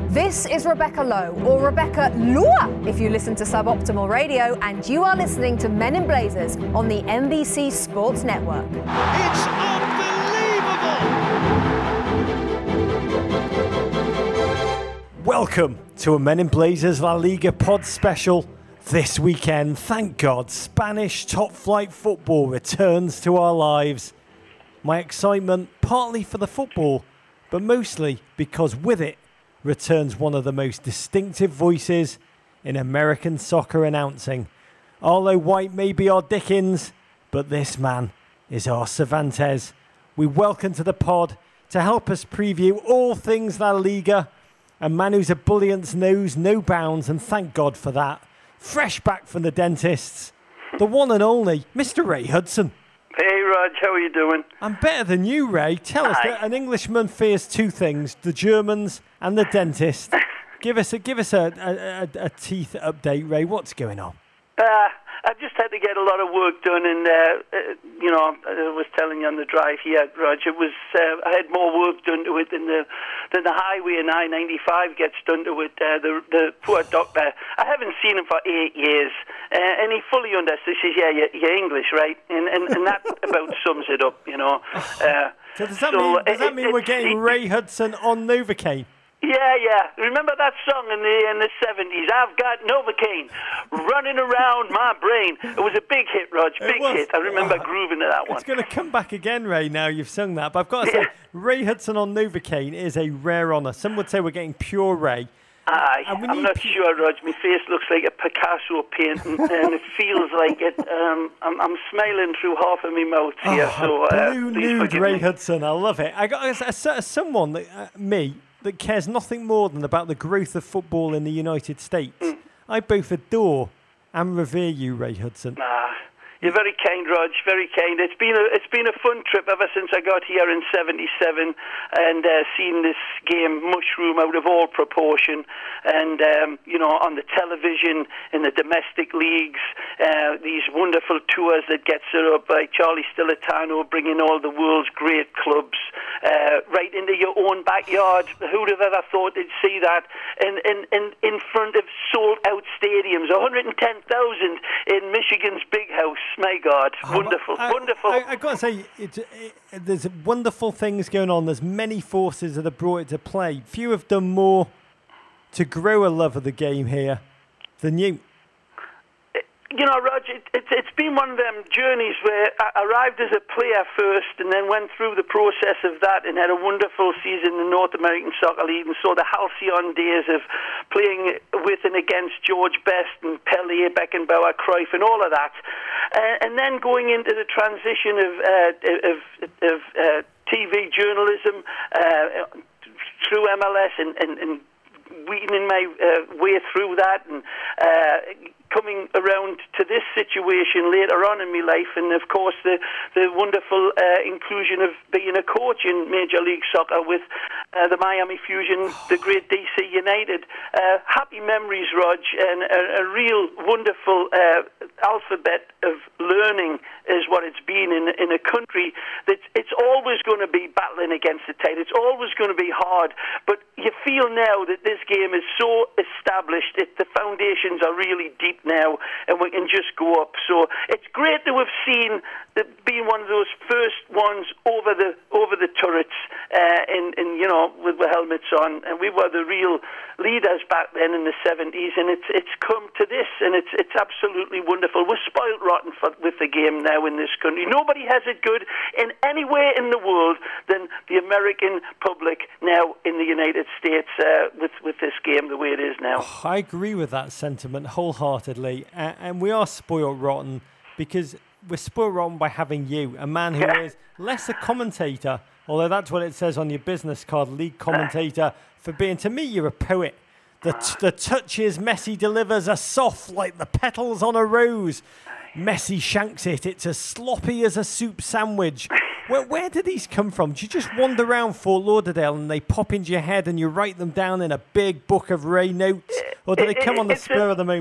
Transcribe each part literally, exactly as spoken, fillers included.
This is Rebecca Lowe, or Rebecca Lua if you listen to Suboptimal Radio, and you are listening to Men in Blazers on the N B C Sports Network. It's unbelievable! Welcome to a Men in Blazers La Liga pod special. This weekend, thank God, Spanish top-flight football returns to our lives. My excitement, partly for the football, but mostly because with it returns one of the most distinctive voices in American soccer announcing. Arlo White may be our Dickens, but this man is our Cervantes. We welcome to the pod to help us preview all things La Liga, a man whose ebullience knows no bounds, and thank God for that. Fresh back from the dentists, the one and only Mister Ray Hudson. Hey, Rog, how are you doing? I'm better than you, Ray. Tell us Hi. that an Englishman fears two things: the Germans and the dentist. give us a give us a, a, a, a teeth update, Ray. What's going on? Uh, I just had to get a lot of work done, and uh, uh, you know, I was telling you on the drive here, Rog. It was uh, I had more work done to it than the than the highway in I ninety-five gets done to it. Uh, the the poor doctor. I haven't seen him for eight years, uh, and he fully understood. He says, "Yeah, you're, you're English, right?" And and, and that about sums it up, you know. Uh, so does that so mean does it, that mean it, we're getting it, Ray Hudson on Novocaine? Yeah, yeah. Remember that song in the in the seventies? I've got Novocaine running around my brain. It was a big hit, Rog. Big hit. I remember oh, grooving to that one. It's going to come back again, Ray. Now you've sung that, but I've got to yeah. say, Ray Hudson on Novocaine is a rare honour. Some would say we're getting pure Ray. Aye, I'm not p- sure, Rog. My face looks like a Picasso painting, and it feels like it. Um, I'm, I'm smiling through half of my mouth here. Oh, so, uh, blue nude Ray me. Hudson. I love it. I got a, a, a, someone that uh, me. that cares nothing more than about the growth of football in the United States. Mm. I both adore and revere you, Ray Hudson. Ah, you're very kind, Rog, very kind. It's been a it's been a fun trip ever since I got here in seventy-seven and uh, seen this game mushroom out of all proportion. And, um, you know, on the television, in the domestic leagues, uh, these wonderful tours that get set up by Charlie Stilitano, bringing all the world's great clubs uh, right into your own backyard. Who'd have ever thought they'd see that? And in, in, in front of sold-out stadiums, one hundred ten thousand in Michigan's Big House. My God, wonderful, I, wonderful. I, I got to say, it, it, there's wonderful things going on. There's many forces that have brought it to play. Few have done more to grow a love of the game here than you. You know, Roger, it, it, it's been one of them journeys where I arrived as a player first and then went through the process of that and had a wonderful season in the North American Soccer League and saw the halcyon days of playing with and against George Best and Pelé, Beckenbauer, Cruyff and all of that. Uh, and then going into the transition of, uh, of, of uh, T V journalism uh, through M L S and, and, and weaning my uh, way through that and uh, coming around to this situation later on in my life, and of course the the wonderful uh, inclusion of being a coach in Major League Soccer with uh, the Miami Fusion, the great D C United. Uh, happy memories, Rog, and a, a real wonderful uh, alphabet of learning is what it's been in in a country that it's always going to be battling against the tide. It's always going to be hard, but you feel now that this game is so established, it, the foundations are really deep now, and we can just go up. So it's great to have seen the, being one of those first ones over the over the turrets, uh, in, in you know with the helmets on, and we were the real leaders back then in the seventies, and it's it's come to this, and it's it's absolutely wonderful. We're spoiled rotten for, with the game now in this country. Nobody has it good in anywhere in the world than the American public now in the United States uh, with with this game the way it is now. Oh, I agree with that sentiment wholeheartedly, uh, and we are spoiled rotten because we're spoiled rotten by having you, a man who is less a commentator, although that's what it says on your business card, league commentator, for being, to me, you're a poet. The, t- the touches Messi delivers are soft like the petals on a rose. Messi shanks it. It's as sloppy as a soup sandwich. Where, where do these come from? Do you just wander around Fort Lauderdale and they pop into your head and you write them down in a big book of Ray notes? Or do they come on the spur of the moment?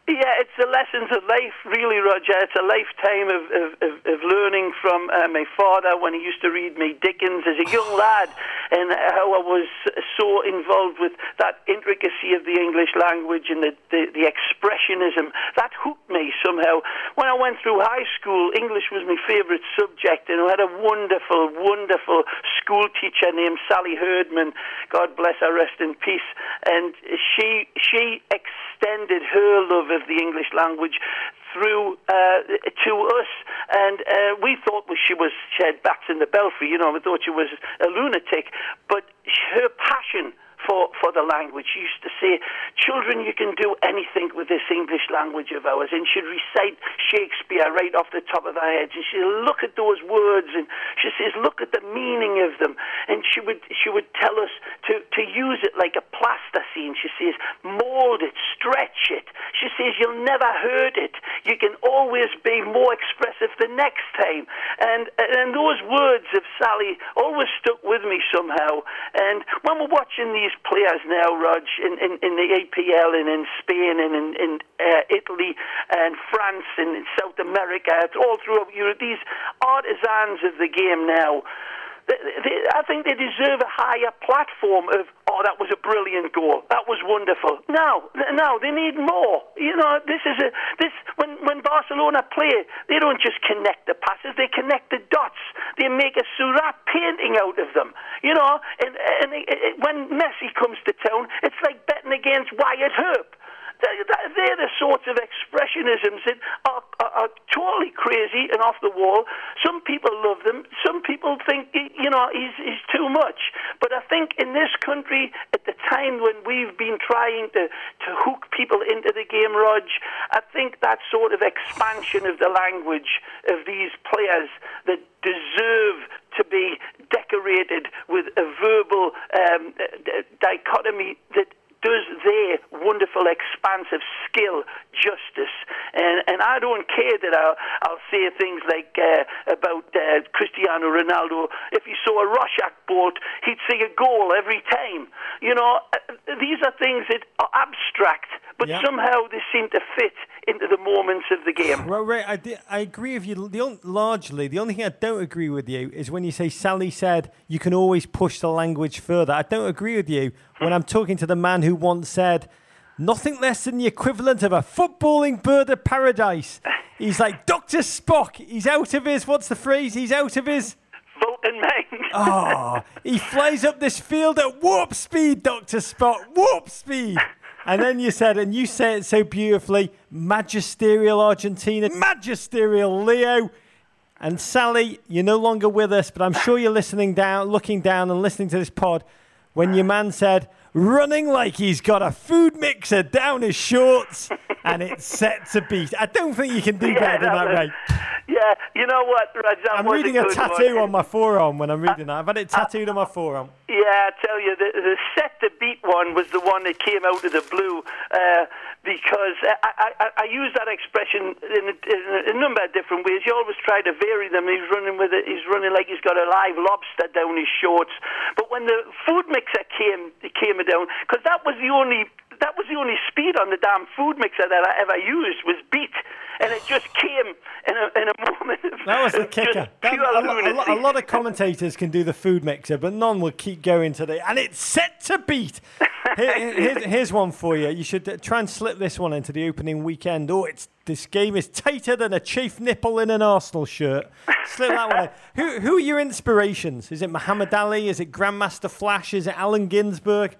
Yeah, it's the lessons of life, really, Roger. It's a lifetime of, of, of, of learning from uh, my father when he used to read me Dickens as a young lad, and how I was so involved with that intricacy of the English language and the, the, the expressionism. That hooked me somehow. When I went through high school, English was my favourite subject, and I had a wonderful, wonderful school teacher named Sally Herdman. God bless her, rest in peace. And she, she extended her love of the English language through uh, to us, and uh, we thought she was she had bats in the belfry, you know, we thought she was a lunatic, but her passion for, for the language. She used to say, children, you can do anything with this English language of ours, and she'd recite Shakespeare right off the top of her head, and she'd look at those words, and she says, look at the meaning of them, and she would she would tell us to, to use it like a plasticine. She says, mould it, stretch it. She says, you'll never hurt it. You can always be more expressive the next time. And, and those words of Sally always stuck with me somehow. And when we're watching these players now, Rog, in, in, in the A P L and in Spain and in, in uh, Italy and France and in South America, it's all throughout Europe, these artisans of the game now, they, they, I think they deserve a higher platform of, oh, that was a brilliant goal, that was wonderful. No, no, they need more. You know, this is a this when when Barcelona play, they don't just connect the passes, they connect the dots. They make a Seurat painting out of them. You know, and and it, it, when Messi comes to town, it's like betting against Wyatt Earp. They're the sorts of expressionisms that are, are, are totally crazy and off the wall. Some people love them. Some people think, you know, he's, he's too much. But I think in this country, at the time when we've been trying to, to hook people into the game, Rog, I think that sort of expansion of the language of these players that deserve to be decorated with a verbal um, dichotomy that does their wonderful expansive skill justice. And and I don't care that I'll, I'll say things like uh, about uh, Cristiano Ronaldo. If he saw a Rorschach bolt, he'd see a goal every time. You know, these are things that are abstract, but yep. somehow they seem to fit into the moments of the game. Well, Ray, I, I agree with you the only, largely. The only thing I don't agree with you is when you say Sally said you can always push the language further. I don't agree with you when I'm talking to the man who once said nothing less than the equivalent of a footballing bird of paradise. He's like Doctor Spock. He's out of his, what's the phrase? He's out of his... Fulton Main. Oh, he flies up this field at warp speed, Doctor Spock. Warp speed. And then you said, and you say it so beautifully, magisterial Argentina, magisterial Leo. And Sally, you're no longer with us, but I'm sure you're listening down, looking down and listening to this pod when your man said, running like he's got a food mixer down his shorts and it's set to beat. I don't think you can do yeah, better than that, Ray. Yeah, you know what, Raj, I'm reading a, a tattoo one. on my forearm when I'm reading that. I've had it tattooed uh, on my forearm. Yeah, I tell you, the, the set to beat one was the one that came out of the blue uh, because I, I, I use that expression in a, in a number of different ways. You always try to vary them. He's running with it. He's running like he's got a live lobster down his shorts. But when the food mixer came came down, because that was the only that was the only speed on the damn food mixer that I ever used was beat. And it just came in a, in a moment of that was the kicker. That, a, a, a lot of commentators can do the food mixer, but none will keep going today. And it's set to beat. Here, here's, here's one for you. You should try and slip this one into the opening weekend. Oh, it's this game is tighter than a chafe nipple in an Arsenal shirt. Slip that one in. Who, who are your inspirations? Is it Muhammad Ali? Is it Grandmaster Flash? Is it Allen Ginsberg?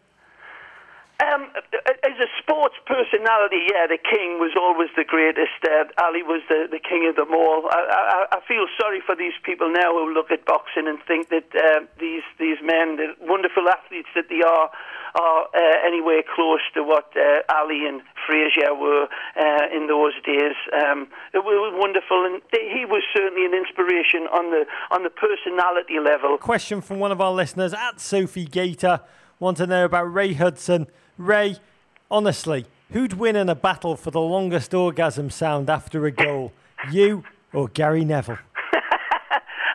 Um, as a sports personality, yeah, the King was always the greatest. Uh, Ali was the, the king of them all. I, I, I feel sorry for these people now who look at boxing and think that uh, these these men, the wonderful athletes that they are, are uh, anywhere close to what uh, Ali and Frazier were uh, in those days. Um, it was wonderful, and he was certainly an inspiration on the on the personality level. Question from one of our listeners at Sophie Gator. Want to know about Ray Hudson. Ray, honestly, who'd win in a battle for the longest orgasm sound after a goal? You or Gary Neville?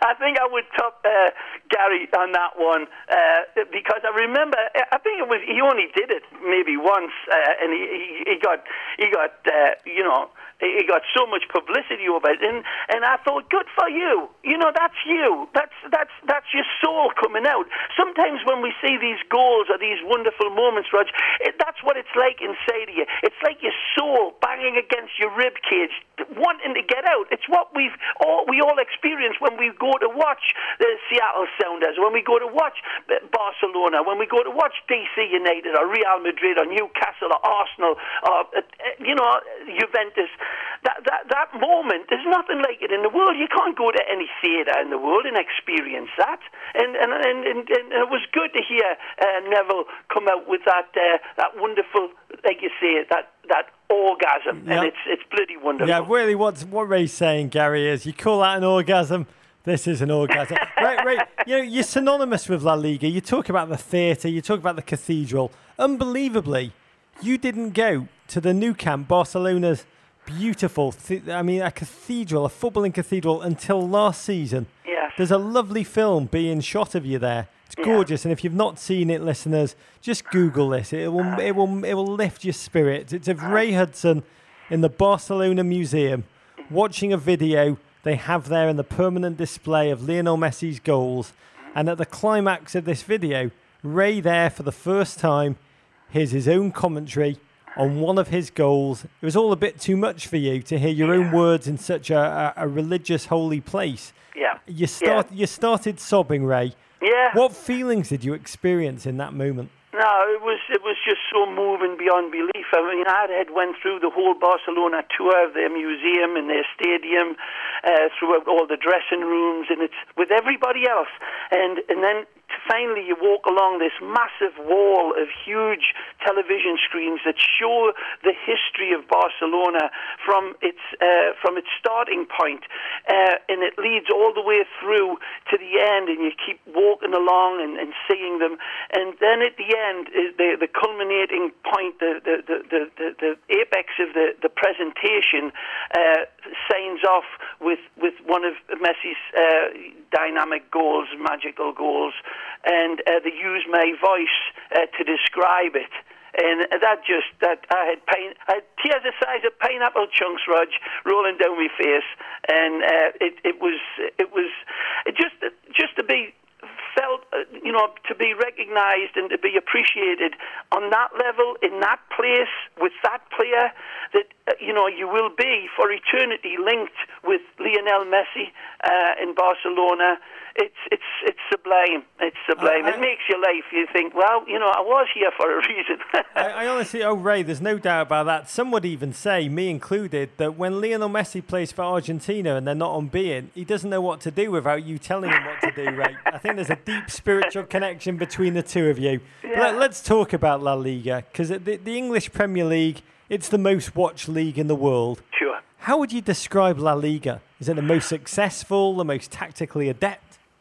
I think I would top uh, Gary on that one uh, because I remember. I think it was he only did it maybe once, uh, and he, he he got he got uh, you know. He got so much publicity over it, and, and I thought, good for you. You know, that's you. That's that's that's your soul coming out. Sometimes when we see these goals or these wonderful moments, Rog, it, that's what it's like inside of you. It's like your soul banging against your rib cage, wanting to get out. It's what we've all we all experience when we go to watch the Seattle Sounders, when we go to watch Barcelona, when we go to watch D C United or Real Madrid or Newcastle or Arsenal or uh, you know Juventus. That, that that moment, there's nothing like it in the world. You can't go to any theatre in the world and experience that. And and, and, and, and it was good to hear uh, Neville come out with that uh, that wonderful, like you say, that that orgasm. Yep. And it's it's bloody wonderful. Yeah, really, what's, what Ray's saying, Gary, is you call that an orgasm? This is an orgasm. Ray, Ray, you know, you're synonymous with La Liga. You talk about the theatre, you talk about the cathedral. Unbelievably, you didn't go to the Nou Camp, Barcelona's beautiful, th- I mean, a cathedral, a footballing cathedral, until last season. Yeah. There's a lovely film being shot of you there. It's gorgeous, yeah. And if you've not seen it, listeners, just Google this. It will, it will, it will lift your spirits. It's of Ray Hudson in the Barcelona Museum, watching a video they have there in the permanent display of Lionel Messi's goals. And at the climax of this video, Ray there for the first time hears his own commentary on one of his goals. It was all a bit too much for you to hear your yeah. own words in such a, a, a religious, holy place. Yeah. You start. Yeah. You started sobbing, Ray. Yeah. What feelings did you experience in that moment? No, it was it was just so moving beyond belief. I mean, I had went through the whole Barcelona tour of their museum and their stadium, uh, throughout all the dressing rooms, and it's with everybody else. And and then finally you walk along this massive wall of huge television screens that show the history of Barcelona from its uh, from its starting point, uh, and it leads all the way through to the end, and you keep walking along and, and seeing them, and then at the end is the the culminating point, the the the, the, the, the apex of the the presentation uh, signs off with with one of Messi's uh, dynamic goals, magical goals. And uh, they used my voice uh, to describe it, and that just that I had pain, I had tears the size of pineapple chunks, Rog, rolling down my face, and uh, it it was it was it just just to be felt, uh, you know, to be recognised and to be appreciated on that level, in that place, with that player, that, uh, you know, you will be for eternity linked with Lionel Messi uh, in Barcelona. It's it's it's sublime. It's sublime. I, I, it makes your life. You think, well, you know, I was here for a reason. I, I honestly, oh Ray, there's no doubt about that. Some would even say, me included, that when Lionel Messi plays for Argentina and they're not on being, he doesn't know what to do without you telling him what to do, Ray. I think there's a deep spiritual connection between the two of you. Yeah. Let, let's talk about La Liga, because the, the English Premier League, it's the most watched league in the world. Sure. How would you describe La Liga? Is it the most successful, the most tactically adept?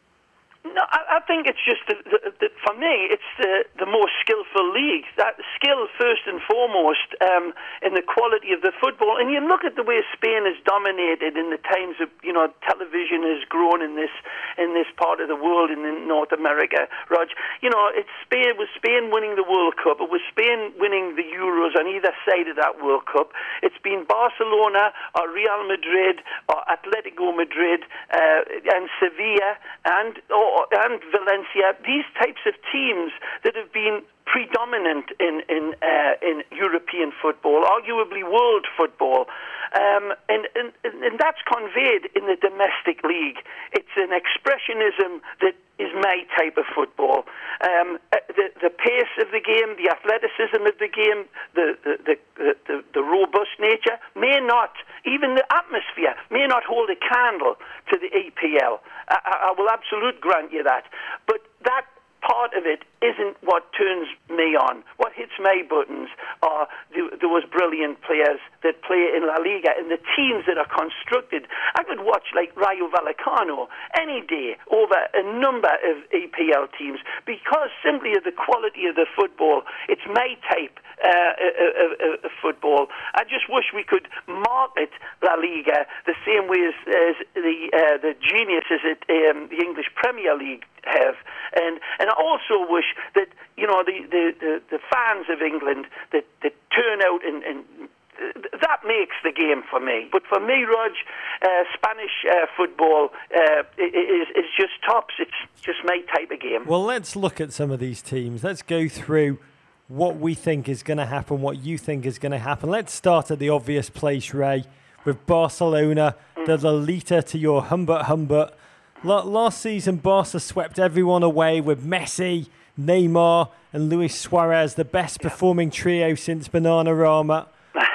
No, I, I think it's just, the, the, the, for me, it's the, the more skillful league. That skill, first and foremost, um, in the quality of the football. And you look at the way Spain has dominated in the times of, you know, television has grown in this in this part of the world, in, in North America, Rog. You know, it's Spain, it was Spain winning the World Cup. It was Spain winning the Euros on either side of that World Cup. It's been Barcelona or Real Madrid or Atletico Madrid uh, and Sevilla and or, and Valencia, these types of teams that have been predominant in in, uh, in European football, arguably world football, um, and, and and that's conveyed in the domestic league. It's an expressionism that is my type of football. Um, the the pace of the game, the athleticism of the game, the the, the the the robust nature may not, even the atmosphere may not hold a candle to the E P L. I, I will absolutely grant you that, but that part of it isn't what turns me on. What hits my buttons are the, those brilliant players that play in La Liga and the teams that are constructed. I could watch like Rayo Vallecano any day over a number of E P L teams because simply of the quality of the football. It's my type uh, of, of, of football. I just wish we could market La Liga the same way as, as the uh, the geniuses at um, the English Premier League have, and and I also wish that you know the the, the, the fans of England that, that turn out and. and that makes the game for me. But for me, Rog, uh, Spanish uh, football uh, is, is just tops. It's just my type of game. Well, let's look at some of these teams. Let's go through what we think is going to happen, what you think is going to happen. Let's start at the obvious place, Ray, with Barcelona, mm. the Lolita to your Humbert Humbert. L- last season, Barca swept everyone away with Messi, Neymar and Luis Suarez, the best performing trio since Bananarama.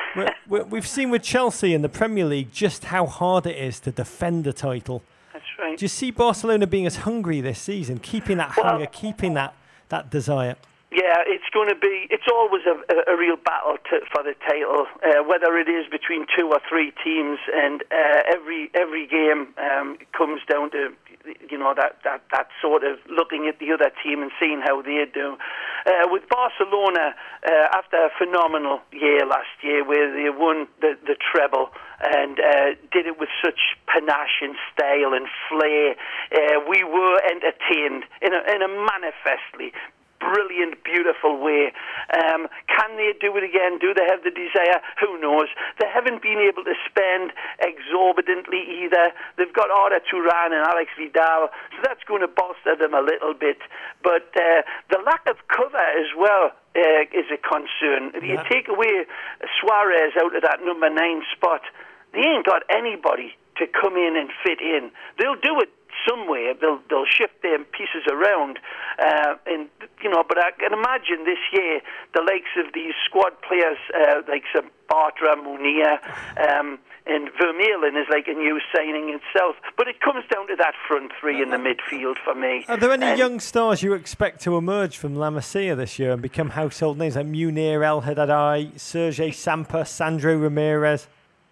we, we've seen with Chelsea in the Premier League just how hard it is to defend the title. That's right. Do you see Barcelona being as hungry this season, keeping that well, hunger, keeping that, that desire? Yeah, it's going to be, it's always a, a, a real battle to, for the title, uh, whether it is between two or three teams, and uh, every every game um, comes down to, you know, that, that, that sort of looking at the other team and seeing how they do. Uh, with Barcelona, uh, after a phenomenal year last year where they won the, the treble and uh, did it with such panache and style and flair, uh, we were entertained in a, in a manifestly brilliant, beautiful way. Um, can they do it again? Do they have the desire? Who knows? They haven't been able to spend exorbitantly either. They've got Arda Turan and Alex Vidal, so that's going to bolster them a little bit. But uh, the lack of cover as well uh, is a concern. If you yeah. take away Suarez out of that number nine spot, they ain't got anybody to come in and fit in. They'll do it somewhere. They'll they'll shift their pieces around, uh, and you know. But I can imagine this year the likes of these squad players, uh, like some Bartra, Munir, um, and Vermeulen is like a new signing itself. But it comes down to that front three in the midfield for me. Are there any and, young stars you expect to emerge from La Masia this year and become household names like Munir El Haddadi, Sergei Samper, Sandro Ramirez?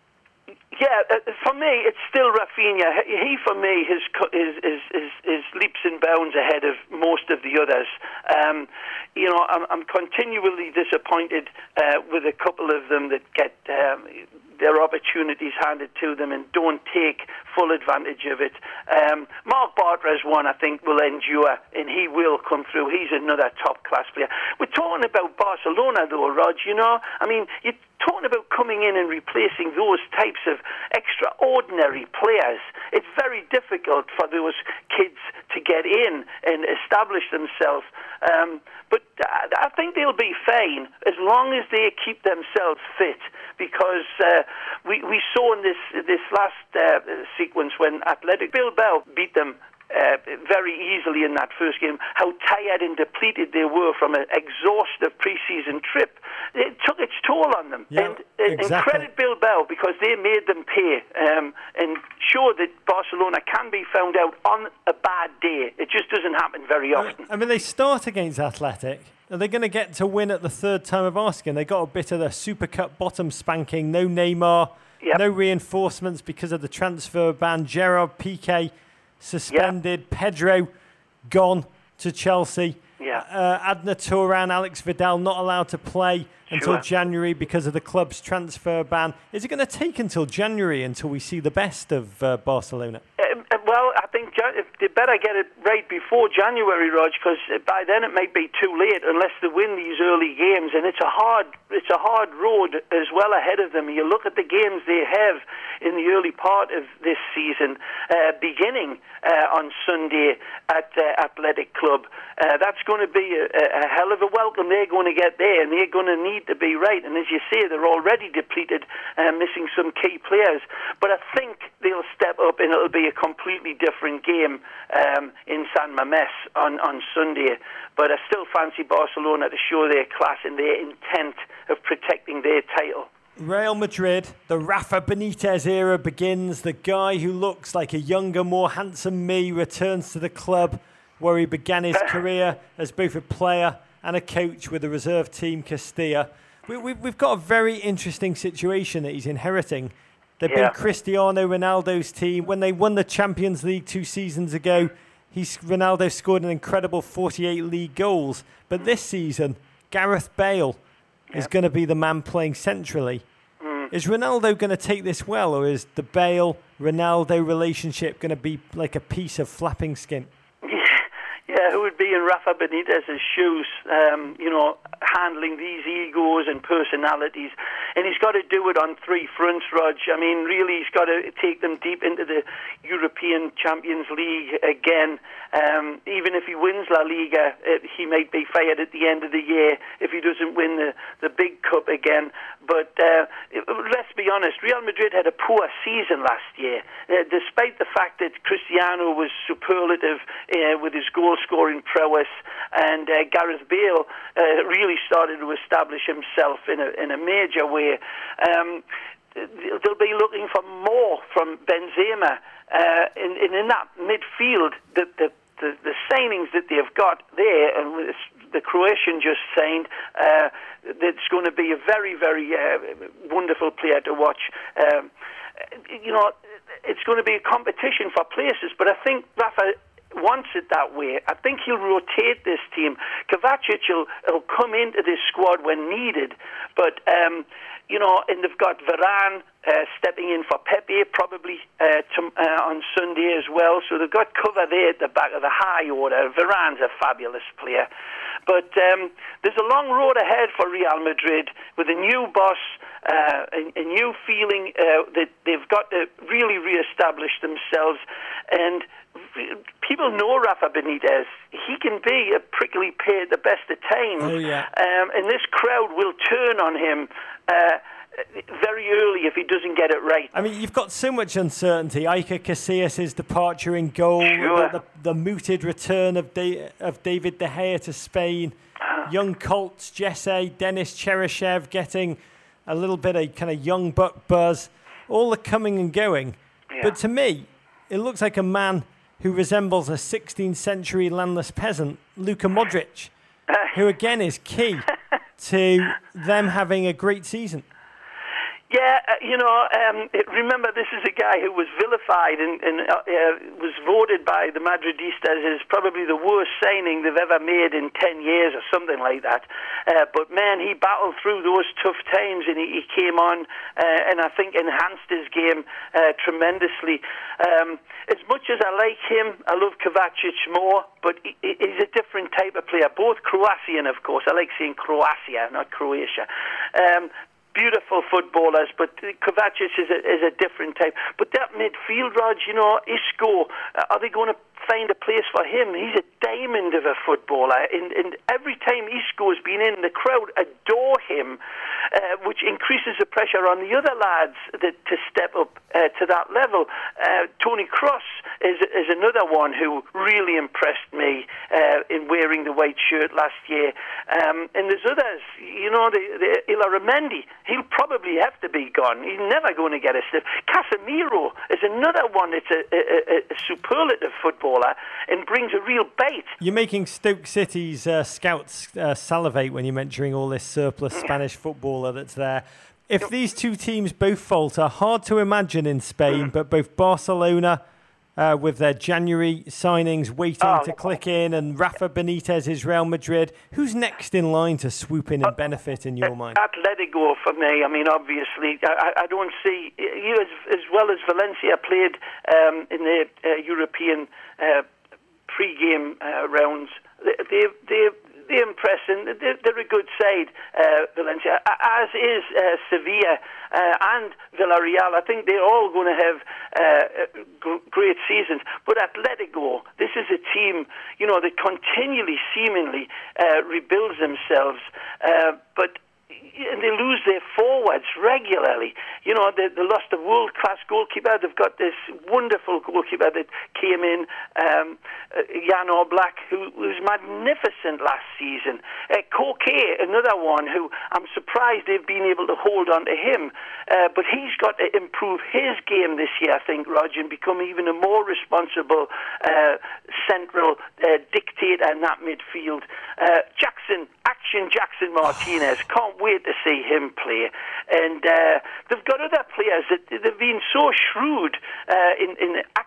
Yeah, uh, for me, it's still Rafinha. He, for me, is, is, is, is, is leaps and bounds ahead of most of the others. Um, you know, I'm, I'm continually disappointed uh, with a couple of them that get um, their opportunities handed to them and don't take full advantage of it. Um, Marc Bartra is one I think will endure, and he will come through. He's another top-class player. We're talking about Barcelona, though, Rog, you know? I mean, you're talking about coming in and replacing those types of extraordinary players. It's very difficult for those kids to get in and establish themselves. Um, but I think they'll be fine as long as they keep themselves fit, because uh, we, we saw in this this last uh, sequence when Athletic Bilbao beat them Uh, very easily in that first game, how tired and depleted they were from an exhaustive pre-season trip. It took its toll on them. Yeah, and, uh, exactly. and credit Bilbao, because they made them pay um, and showed that Barcelona can be found out on a bad day. It just doesn't happen very often. I mean, they start against Athletic. Are they going to get to win at the third time of asking? They got a bit of the Super Cup bottom spanking. No Neymar, yep. no reinforcements because of the transfer ban. Gerard Piqué suspended. Yep. Pedro gone to Chelsea. Yeah. Uh, Adna Turan, Alex Vidal not allowed to play until sure. January because of the club's transfer ban. Is it going to take until January until we see the best of uh, Barcelona? Uh, well, I think they better get it right before January, Rog, because by then it might be too late unless they win these early games, and it's a hard, it's a hard road as well ahead of them. You look at the games they have in the early part of this season, uh, beginning uh, on Sunday at uh, Athletic Club. Uh, that's going to be a, a hell of a welcome they're going to get there, and they're going to need to be right. And as you say, they're already depleted, uh, missing some key players. But I think they'll step up, and it'll be a completely different game um, in San Mamés on, on Sunday. But I still fancy Barcelona to show their class and their intent of protecting their title. Real Madrid, the Rafa Benitez era begins. The guy who looks like a younger, more handsome me returns to the club where he began his career as both a player and a coach with the reserve team Castilla. We, we, we've got a very interesting situation that he's inheriting. They've yeah. been Cristiano Ronaldo's team. When they won the Champions League two seasons ago, he's, Ronaldo scored an incredible forty-eight league goals. But this season, Gareth Bale yeah. is going to be the man playing centrally. Mm. Mm. Is Ronaldo going to take this well, or is the Bale-Ronaldo relationship going to be like a piece of flapping skin? Yeah, who would be in Rafa Benitez's shoes, um, you know, handling these egos and personalities. And he's got to do it on three fronts, Rog. I mean, really, he's got to take them deep into the European Champions League again. Um, even if he wins La Liga, it, he might be fired at the end of the year if he doesn't win the, the big cup again. But uh, let's be honest, Real Madrid had a poor season last year, uh, despite the fact that Cristiano was superlative uh, with his goal-scoring prowess, and uh, Gareth Bale uh, really started to establish himself in a, in a major way. Um, they'll be looking for more from Benzema uh, in, in, in that midfield. The, the, the, the signings that they've got there, and with the Croatian just signed, uh, that's going to be a very, very uh, wonderful player to watch. Um, you know, it's going to be a competition for places, but I think Rafa wants it that way. I think he'll rotate this team. Kovacic will, will come into this squad when needed, but um, you know, and they've got Varane uh, stepping in for Pepe probably uh, to, uh, on Sunday as well. So they've got cover there at the back of the high order. Varane's a fabulous player, but um, there's a long road ahead for Real Madrid with a new boss, uh, a, a new feeling uh, that they've got to really re-establish themselves. And people know Rafa Benitez. He can be a prickly pear at the best of times. Oh, yeah. um, and this crowd will turn on him uh, very early if he doesn't get it right. I mean, you've got so much uncertainty. Iker Casillas' departure in goal, Sure. the, the, the mooted return of, da- of David De Gea to Spain, young Colts, Jesse, Denis Cheryshev getting a little bit of kind of young buck buzz, all the coming and going. Yeah. But to me, it looks like a man who resembles a sixteenth century landless peasant, Luka Modric, who again is key to them having a great season. Yeah, uh, you know, um, it, remember this is a guy who was vilified and, and uh, uh, was voted by the Madridistas as probably the worst signing they've ever made in ten years or something like that. Uh, but man, he battled through those tough times and he, he came on uh, and I think enhanced his game uh, tremendously. Um, as much as I like him, I love Kovacic more, but he, he's a different type of player. Both Croatian, of course. I like saying Croatia, not Croatia. Um, Beautiful footballers, but Kovacic is a, is a different type. But that midfield, Rog, you know, Isco, uh, are they going to find a place for him? He's a diamond of a footballer. And, and every time Isco has been in, the crowd adore him, uh, which increases the pressure on the other lads that, to step up uh, to that level. Uh, Toni Kroos is, is another one who really impressed me uh, in wearing the white shirt last year. Um, and there's others, you know, the, the Illaramendi. He'll probably have to be gone. He's never going to get a stiff. Casemiro is another one that's a, a, a superlative footballer and brings a real bait. You're making Stoke City's uh, scouts uh, salivate when you're mentioning all this surplus Spanish footballer that's there. If these two teams both falter, hard to imagine in Spain, but both Barcelona uh, with their January signings waiting Oh. to click in, and Rafa Benitez is Real Madrid. Who's next in line to swoop in and benefit in your mind? Atletico for me. I mean, obviously, I, I don't see you as as well as Valencia played um, in the uh, European uh, pre-game uh, rounds. They they they, they impress, and they're, they're a good side, uh, Valencia, as is uh, Sevilla uh, and Villarreal. I think they're all going to have uh, g- great seasons. But Atletico, this is a team, you know, that continually, seemingly uh, rebuilds themselves, uh, but they lose their forwards regularly. You know, they, they lost a world-class goalkeeper. They've got this wonderful goalkeeper that came in, um, uh, Jan Oblak, who, who was magnificent last season. Uh, Koke, another one who I'm surprised they've been able to hold on to him. Uh, but he's got to improve his game this year, I think, Roger, and become even a more responsible uh, central uh, dictator in that midfield. Uh, Jackson, Action Jackson Martinez, can't wait to see him play. And uh, they've got other players that they've been so shrewd uh, in, in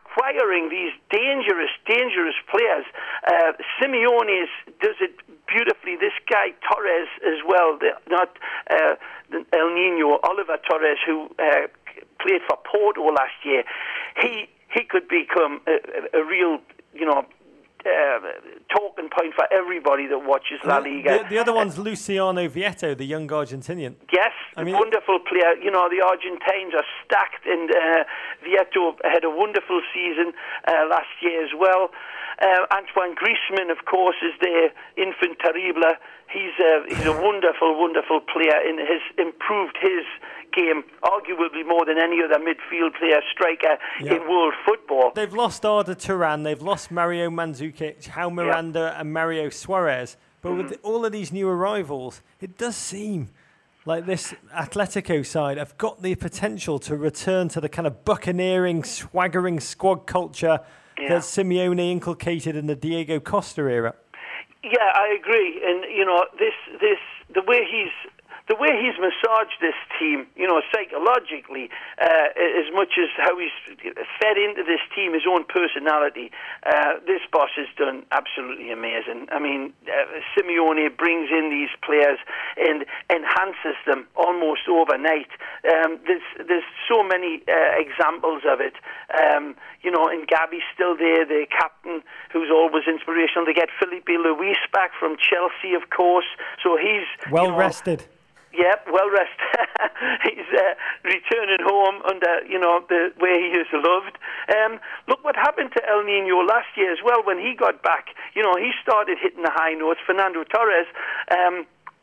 acquiring these dangerous, dangerous players. Uh, Simeone does it beautifully. This guy Torres as well, the, not uh, El Nino, Oliver Torres, who uh, played for Porto last year. He he could become a, a, a real, you know, uh, talking point for everybody that watches La Liga. The, the other one's Luciano Vieto, the young Argentinian. Yes, I mean, wonderful player. You know, the Argentines are stacked, and uh, Vieto had a wonderful season uh, last year as well. Uh, Antoine Griezmann, of course, is their infant terrible. He's a, he's a wonderful, wonderful player and has improved his game arguably more than any other midfield player, striker yeah. in world football. They've lost Arda Turan, they've lost Mario Mandzukic, João Miranda yeah. and Mario Suarez. But mm-hmm. with all of these new arrivals, it does seem like this Atletico side have got the potential to return to the kind of buccaneering, swaggering squad culture yeah. that Simeone inculcated in the Diego Costa era. Yeah, I agree. And, you know, this, this, the way he's, the way he's massaged this team, you know, psychologically, uh, as much as how he's fed into this team his own personality, uh, this boss has done absolutely amazing. I mean, uh, Simeone brings in these players and enhances them almost overnight. Um, there's there's so many uh, examples of it. Um, you know, and Gabi's still there, the captain, who's always inspirational. They get Felipe Luis back from Chelsea, of course, so he's well you know, rested. Yep, well rested. He's uh, returning home under, you know, the way he is loved. Um, look what happened to El Nino last year as well when he got back. You know, he started hitting the high notes, Fernando Torres. Um,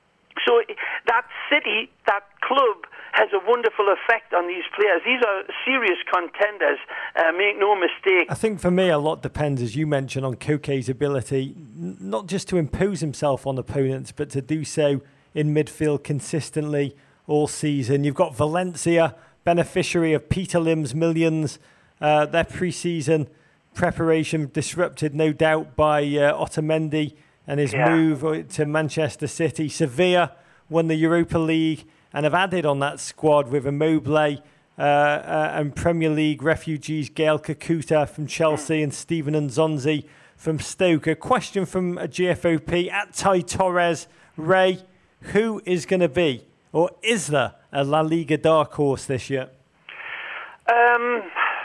so that city, that club, has a wonderful effect on these players. These are serious contenders, uh, make no mistake. I think for me a lot depends, as you mentioned, on Koke's ability, n- not just to impose himself on opponents, but to do so in midfield consistently all season. You've got Valencia, beneficiary of Peter Lim's millions. Uh, their pre-season preparation disrupted, no doubt, by uh, Otamendi and his yeah. move to Manchester City. Sevilla won the Europa League and have added on that squad with Immobile uh, uh, and Premier League refugees Gael Kakuta from Chelsea and Steven Nzonzi from Stoke. A question from a G F O P at Ty Torres. Ray, who is going to be, or is there, a La Liga dark horse this year? Um,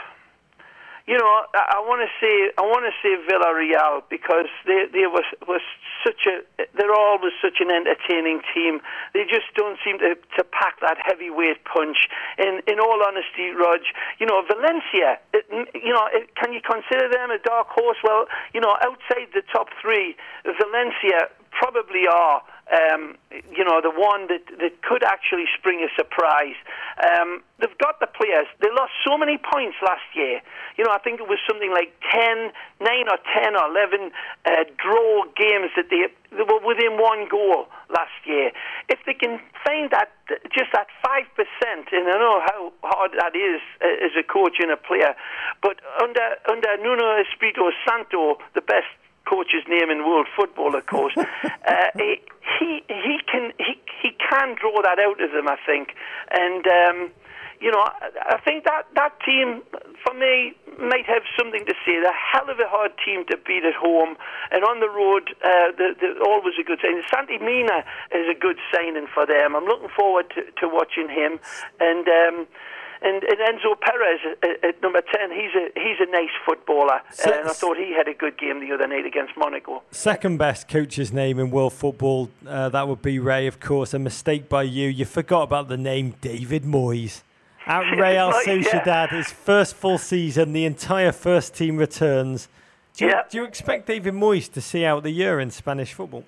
you know, I, I want to say I want to say Villarreal because they they was was such a they're always such an entertaining team. They just don't seem to, to pack that heavyweight punch. And in all honesty, Rog, you know, Valencia, it, you know, it, can you consider them a dark horse? Well, you know, outside the top three, Valencia probably are. Um, you know, the one that, that could actually spring a surprise. Um, they've got the players. They lost so many points last year. You know, I think it was something like ten, nine or ten or eleven uh, draw games that they, they were within one goal last year. If they can find that, just that five percent, and I know how hard that is uh, as a coach and a player, but under, under Nuno Espirito Santo, the best coach's name in world football, of course. uh, he he he can he he can draw that out of them, I think, and um, you know I think that that team for me might have something to say. They're a hell of a hard team to beat at home, and on the road, uh, they're, they're always a good sign. Santi Mina is a good signing for them. I'm looking forward to, to watching him, and. Um, And, and Enzo Perez at, at number ten, he's a he's a nice footballer, so, and I thought he had a good game the other night against Monaco. Second best coach's name in world football, uh, that would be Ray, of course. A mistake by you. You forgot about the name David Moyes. At Real Moyes, Sociedad, yeah. His first full season, the entire first team returns. Do you, yeah. do you expect David Moyes to see out the year in Spanish football?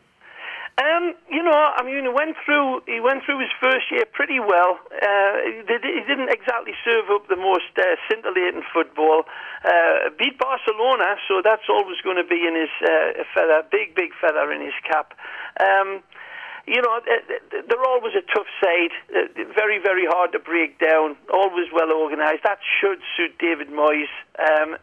Um, you know, I mean, he went through. He went through his first year pretty well. Uh, he didn't exactly serve up the most uh, scintillating football. Uh, beat Barcelona, so that's always going to be in his uh, feather, big, big feather in his cap. Um, you know, they're always a tough side. Very, very hard to break down. Always well organised. That should suit David Moyes. Um,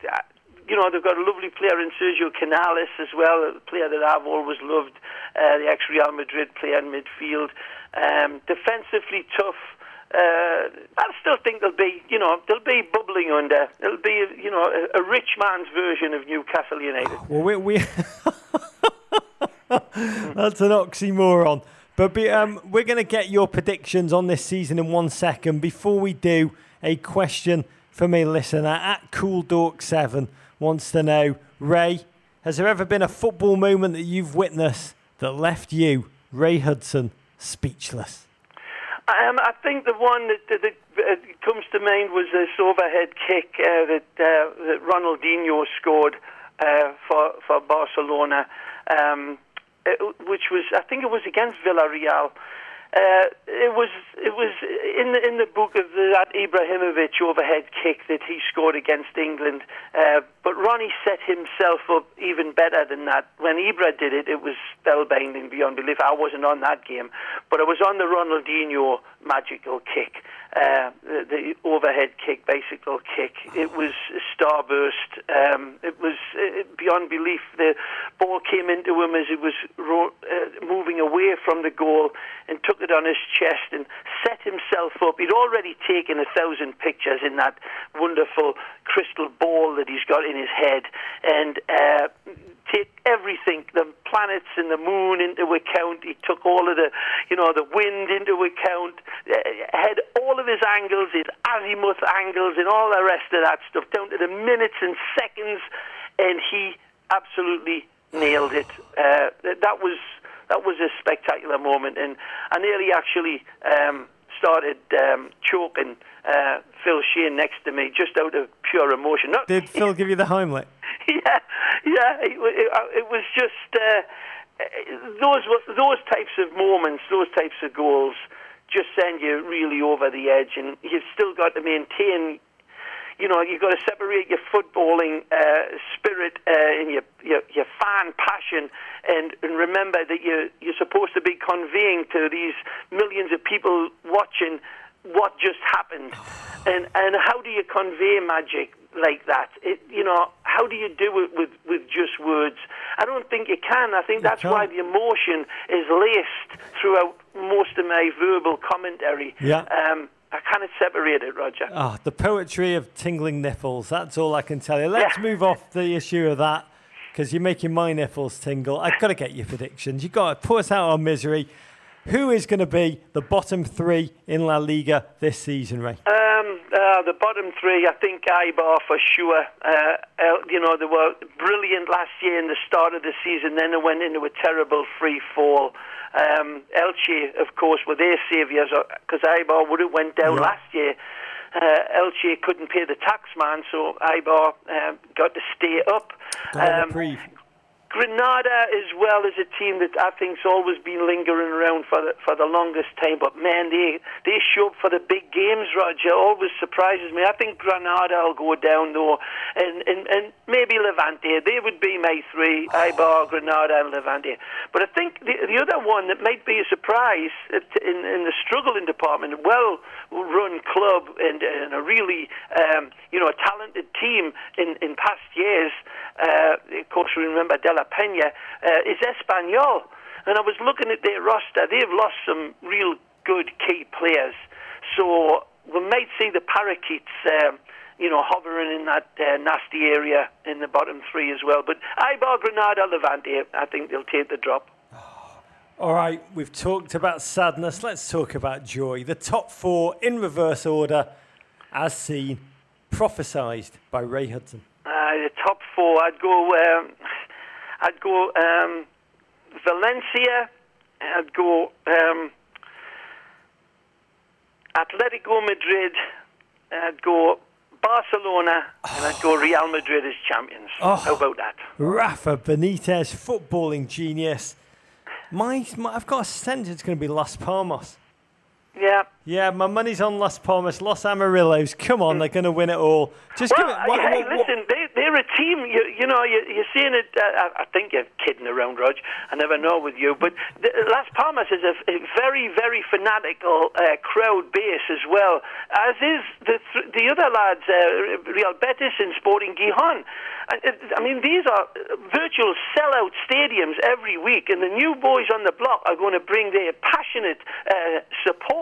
You know, they've got a lovely player in Sergio Canales as well, a player that I've always loved, uh, the ex-Real Madrid player in midfield. Um, defensively tough, Uh, I still think there'll be, you know, there'll be bubbling under. It'll be, you know, a, a rich man's version of Newcastle United. Well, we, we that's an oxymoron. But be, um, we're going to get your predictions on this season in one second. Before we do, a question from a listener at Cool Dork seven wants to know, Ray, has there ever been a football moment that you've witnessed that left you, Ray Hudson, speechless? Um, I think the one that, that, that uh, comes to mind was this overhead kick uh, that, uh, that Ronaldinho scored uh, for for Barcelona, um, it, which was, I think it was against Villarreal. Uh, it was it was in the in the book of the, that Ibrahimovic overhead kick that he scored against England. Uh, but Ronnie set himself up even better than that. When Ibra did it, it was spellbinding beyond belief. I wasn't on that game, but I was on the Ronaldinho magical kick, uh, the, the overhead kick, bicycle kick. It was a starburst. Um, it was uh, beyond belief. The ball came into him as he was ro- uh, moving away from the goal and took it on his chest and set himself up. He'd already taken a thousand pictures in that wonderful crystal ball that he's got in his head, and uh, take everything, the planets and the moon into account. He took all of the, you know, the wind into account, uh, had all of his angles, his azimuth angles and all the rest of that stuff, down to the minutes and seconds, and he absolutely nailed it. Uh, that was that was a spectacular moment, and I nearly actually um, started um, choking uh, Phil Shane next to me just out of pure emotion. Not, Did Phil give you the Heimlich? Yeah, yeah. It, it, it was just uh, those those types of moments, those types of goals, just send you really over the edge, and you've still got to maintain. You know, you've got to separate your footballing uh, spirit uh, and your, your your fan passion, and, and remember that you're you're supposed to be conveying to these millions of people watching what just happened, and and how do you convey magic like that? It, you know, how do you do it with, with just words? I don't think you can. I think that's why the emotion is laced throughout most of my verbal commentary. Yeah. Um, I kind of separate it, Roger. Oh, the poetry of tingling nipples. That's all I can tell you. Let's Yeah. move off the issue of that, because you're making my nipples tingle. I've got to get your predictions. You've got to put us out on misery. Who is going to be the bottom three in La Liga this season, Ray? Um, uh, the bottom three, I think Eibar for sure. Uh, you know, they were brilliant last year in the start of the season, then they went into a terrible free fall. Um, Elche, of course, were their saviours, because Eibar would have went down yeah. last year. Uh, Elche couldn't pay the tax man, so Eibar uh, got to stay up. Um, Granada, as well, is a team that I think's always been lingering around for the for the longest time. But man, they they show up for the big games. Roger, always surprises me. I think Granada will go down though, and and, and maybe Levante. They would be my three: Eibar, Granada, and Levante. But I think the the other one that might be a surprise in in the struggling department, a well-run club and, and a really um, you know a talented team in in past years. Uh, of course, we remember De La Peña, uh, is Espanyol. And I was looking at their roster. They've lost some real good key players. So we might see the Parakeets, um, you know, hovering in that uh, nasty area in the bottom three as well. But Eibar, Granada, Levante, I think they'll take the drop. All right, we've talked about sadness. Let's talk about joy. The top four in reverse order, as seen, prophesied by Ray Hudson. Uh, the top four, I'd go, um, I'd go um, Valencia, I'd go um, Atletico Madrid, I'd go Barcelona, and I'd go Real Madrid as champions. Oh. How about that? Rafa Benitez, footballing genius. My, my, I've got a sense it's going to be Las Palmas. Yeah. Yeah, my money's on Las Palmas, Los Amarillos. Come on, they're going to win it all. Just well, give it. What, hey, what, what, listen, they, they're a team. You, you know, you, you're seeing it. Uh, I think you're kidding around, Rog. I never know with you, but the, Las Palmas is a, a very, very fanatical uh, crowd base as well, as is the the other lads, uh, Real Betis and Sporting Gijon. I, I mean, these are virtual sellout stadiums every week, and the new boys on the block are going to bring their passionate uh, support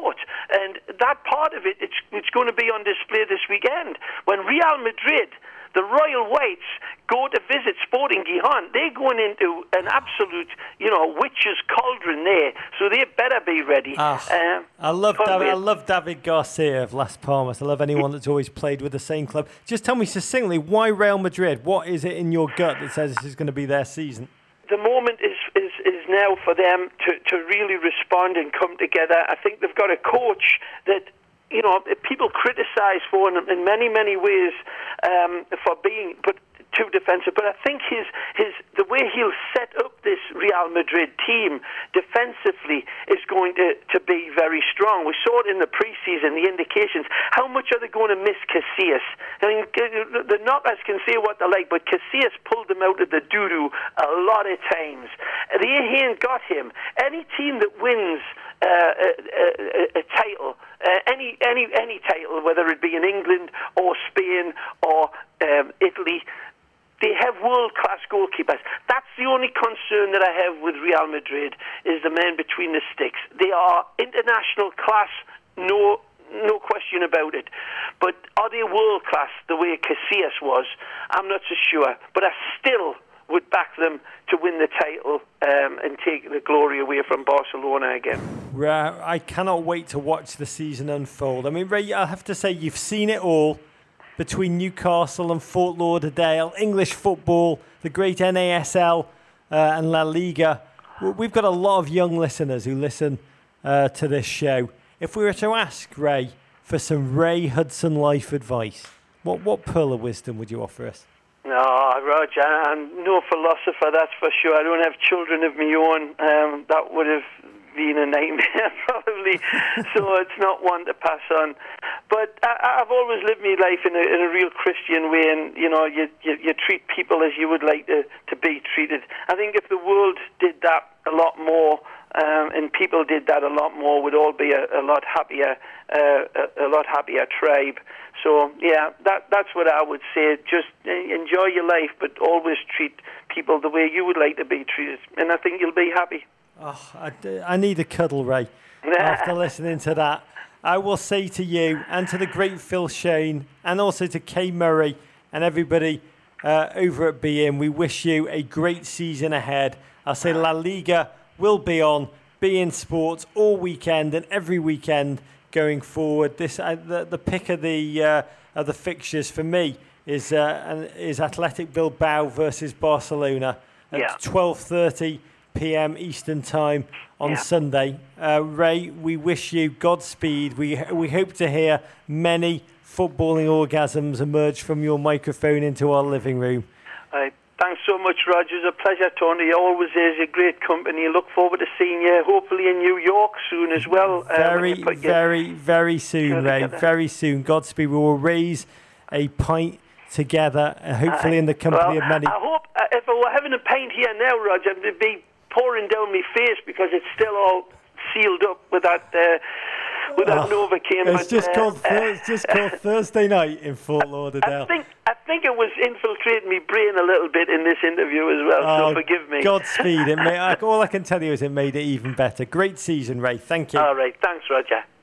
And that part of it, it's, it's going to be on display this weekend. When Real Madrid, the Royal Whites, go to visit Sporting Gijon, they're going into an absolute, you know, witch's cauldron there. So they better be ready. Oh, um, I love David, I love David Garcia of Las Palmas. I love anyone that's always played with the same club. Just tell me succinctly, why Real Madrid? What is it in your gut that says this is going to be their season? The moment is, is, is now for them to, to really respond and come together. I think they've got a coach that, you know, people criticise for in, in many, many ways um, for being but too defensive. But I think his his the way he'll set up this Real Madrid team defensively is going to, to be very strong. We saw it in the preseason, the indications. How much are they going to miss Casillas? I mean, the knockers can say what they like, but Casillas pulled them out of the doo-doo a lot of times. They ain't got him. Any team that wins uh, a, a, a title, uh, any any any title, whether it be in England or Spain or um, Italy, they have world-class goalkeepers. That's the only concern that I have with Real Madrid, is the man between the sticks. They are international class, no no question about it. But are they world-class the way Casillas was? I'm not so sure. But I still would back them to win the title um, and take the glory away from Barcelona again. I cannot wait to watch the season unfold. I mean, Ray, I have to say, you've seen it all. Between Newcastle and Fort Lauderdale, English football, the great N A S L uh, and La Liga. We've got a lot of young listeners who listen uh, to this show. If we were to ask Ray for some Ray Hudson life advice, what, what pearl of wisdom would you offer us? No, Roger, I'm no philosopher, that's for sure. I don't have children of my own. Um, that would have been a nightmare, probably. So it's not one to pass on. But I, I've always lived my life in a, in a real Christian way, and you know, you, you you treat people as you would like to, to be treated. I think if the world did that a lot more, um, and people did that a lot more, we'd all be a, a lot happier, uh, a, a lot happier tribe. So yeah, that that's what I would say. Just enjoy your life, but always treat people the way you would like to be treated, and I think you'll be happy. Oh, I, I need a cuddle, Ray. After listening to that, I will say to you and to the great Phil Shane and also to Kay Murray and everybody uh, over at B M, we wish you a great season ahead. I'll say La Liga will be on B N Sports all weekend and every weekend going forward. This uh, the, the pick of the uh, of the fixtures for me is uh, is Athletic Bilbao versus Barcelona at yeah. twelve thirty p.m. Eastern Time on yeah. Sunday. Uh, Ray, we wish you Godspeed. We we hope to hear many footballing orgasms emerge from your microphone into our living room. Right. Thanks so much, Roger. It's a pleasure, Tony. You always is a great company. Look forward to seeing you, hopefully in New York soon as well. Very, uh, very, very soon, Ray. Together. Very soon. Godspeed. We will raise a pint together, uh, hopefully uh, in the company well, of many. I hope, uh, if I were having a pint here now, Roger, it'd be pouring down my face because it's still all sealed up with that uh, with that oh, Novocaine. It's but, just uh, called uh, it's just called Thursday night in Fort Lauderdale. I think I think it was infiltrating my brain a little bit in this interview as well. Oh, so forgive me. Godspeed. It made, all I can tell you is it made it even better. Great season, Ray. Thank you. All right. Thanks, Roger.